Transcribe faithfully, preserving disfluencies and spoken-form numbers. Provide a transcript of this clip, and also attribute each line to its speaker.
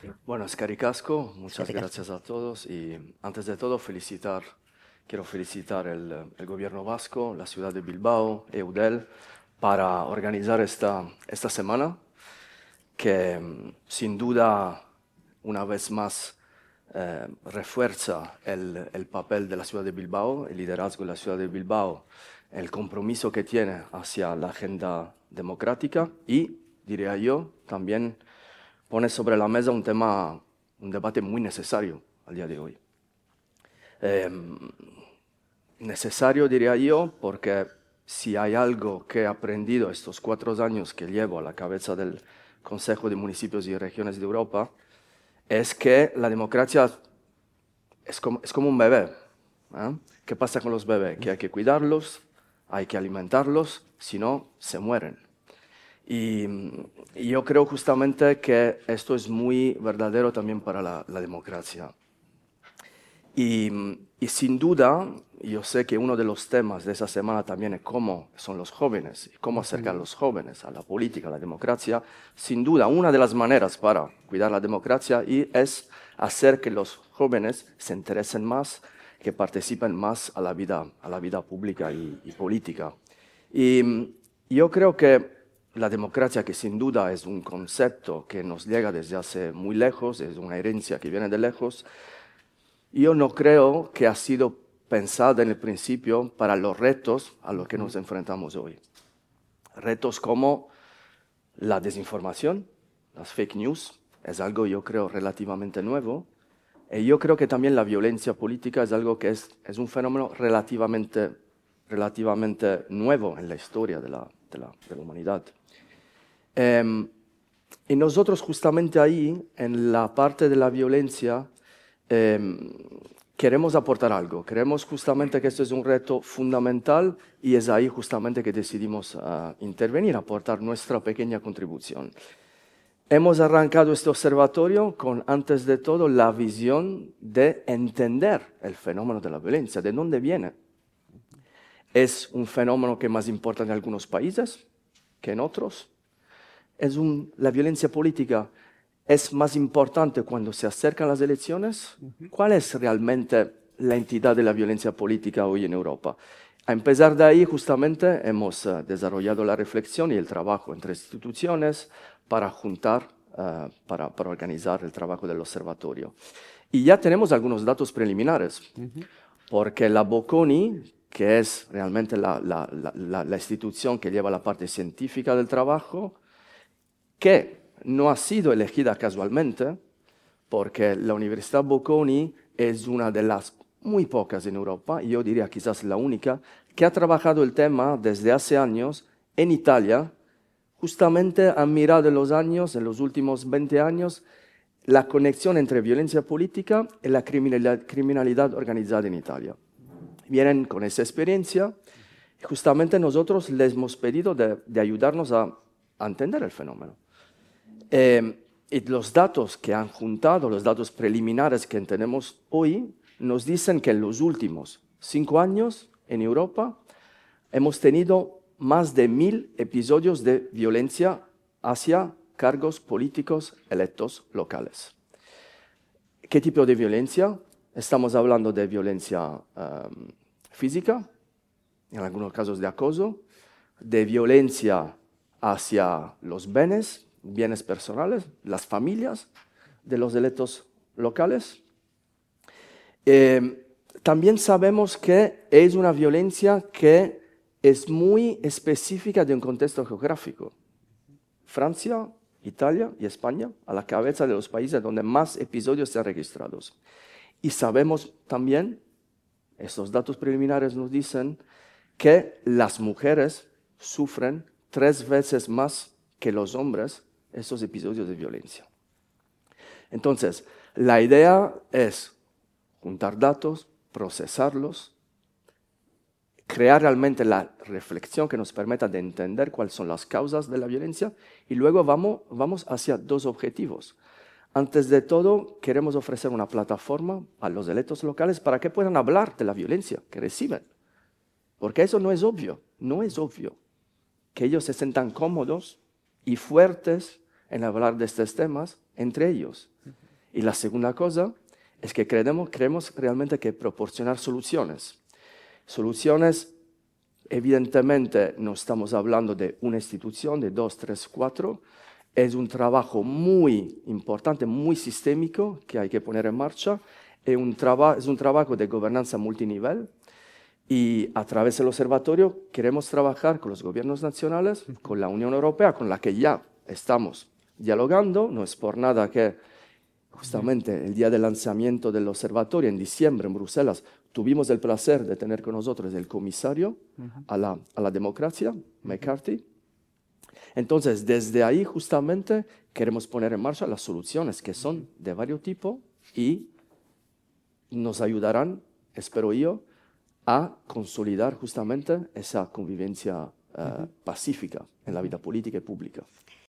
Speaker 1: Bueno, Escaricasco, muchas
Speaker 2: Eskerrik asko.
Speaker 1: gracias a todos y antes de todo felicitar, quiero felicitar el, el gobierno vasco, la ciudad de Bilbao, Eudel, para organizar esta, esta semana que mm, sin duda una vez más eh, refuerza el, el papel de la ciudad de Bilbao, el liderazgo de la ciudad de Bilbao, el compromiso que tiene hacia la agenda democrática y, diría yo, también pone sobre la mesa un tema, un debate muy necesario al día de hoy. Eh, necesario, diría yo, porque si hay algo que he aprendido estos cuatro años que llevo a la cabeza del Consejo de Municipios y Regiones de Europa, es que la democracia es como, es como un bebé. ¿eh? ¿Qué pasa con los bebés? Que hay que cuidarlos, hay que alimentarlos, si no, se mueren. Y, y yo creo justamente que esto es muy verdadero también para la, la democracia. Y, y sin duda, yo sé que uno de los temas de esa semana también es cómo son los jóvenes, y cómo acercar a los jóvenes a la política, a la democracia. Sin duda, una de las maneras para cuidar la democracia y es hacer que los jóvenes se interesen más, que participen más a la vida, a la vida pública y, y política. Y yo creo que la democracia, que sin duda es un concepto que nos llega desde hace muy lejos, es una herencia que viene de lejos, yo no creo que ha sido pensada en el principio para los retos a los que nos enfrentamos hoy. Retos como la desinformación, las fake news, es algo yo creo relativamente nuevo. Y yo creo que también la violencia política es algo que es, es un fenómeno relativamente, relativamente nuevo en la historia de la, de la, de la humanidad. Eh, y nosotros justamente ahí, en la parte de la violencia, eh, queremos aportar algo. Queremos justamente que esto es un reto fundamental y es ahí justamente que decidimos uh, intervenir, aportar nuestra pequeña contribución. Hemos arrancado este observatorio con, antes de todo, la visión de entender el fenómeno de la violencia, de dónde viene. ¿Es un fenómeno que más importa en algunos países que en otros? ¿Es un, la violencia política es más importante cuando se acercan las elecciones? ¿Cuál es realmente la entidad de la violencia política hoy en Europa? A empezar de ahí, justamente, hemos uh, desarrollado la reflexión y el trabajo entre instituciones para juntar, uh, para, para organizar el trabajo del observatorio. Y ya tenemos algunos datos preliminares, uh-huh. porque la Bocconi, que es realmente la, la, la, la, la institución que lleva la parte científica del trabajo, que no ha sido elegida casualmente, porque la Universidad Bocconi es una de las muy pocas en Europa, y yo diría quizás la única, que ha trabajado el tema desde hace años en Italia. Justamente han mirado en los años, en los últimos veinte años, la conexión entre violencia política y la criminalidad, criminalidad organizada en Italia. Vienen con esa experiencia y justamente nosotros les hemos pedido de, de ayudarnos a, a entender el fenómeno. Eh, y los datos que han juntado, los datos preliminares que tenemos hoy, nos dicen que en los últimos cinco años en Europa hemos tenido más de mil episodios de violencia hacia cargos políticos electos locales. ¿Qué tipo de violencia? Estamos hablando de violencia um, física, en algunos casos de acoso, de violencia hacia los bienes, bienes personales, las familias de los electos locales. Eh, también sabemos que es una violencia que es muy específica de un contexto geográfico. Francia, Italia y España, a la cabeza de los países donde más episodios se han registrado. Y sabemos también, estos datos preliminares nos dicen, que las mujeres sufren tres veces más que los hombres estos episodios de violencia. Entonces, la idea es juntar datos, procesarlos, crear realmente la reflexión que nos permita de entender cuáles son las causas de la violencia y luego vamos, vamos hacia dos objetivos. Antes de todo, queremos ofrecer una plataforma a los electos locales para que puedan hablar de la violencia que reciben. Porque eso no es obvio, no es obvio que ellos se sientan cómodos y fuertes en hablar de estos temas entre ellos. Y la segunda cosa es que creemos, creemos realmente que proporcionar soluciones. Soluciones, evidentemente, no estamos hablando de una institución, de dos, tres, cuatro. Es un trabajo muy importante, muy sistémico que hay que poner en marcha. Es un, traba, es un trabajo de gobernanza multinivel. Y a través del observatorio queremos trabajar con los gobiernos nacionales, con la Unión Europea, con la que ya estamos dialogando. No es por nada que justamente el día del lanzamiento del observatorio, en diciembre, en Bruselas, tuvimos el placer de tener con nosotros el comisario uh-huh. a, la, a la democracia, McCarthy. Entonces, desde ahí justamente queremos poner en marcha las soluciones que son de varios tipos y nos ayudarán, espero yo, a consolidar justamente esa convivencia uh, uh-huh. pacífica en la vida política y pública.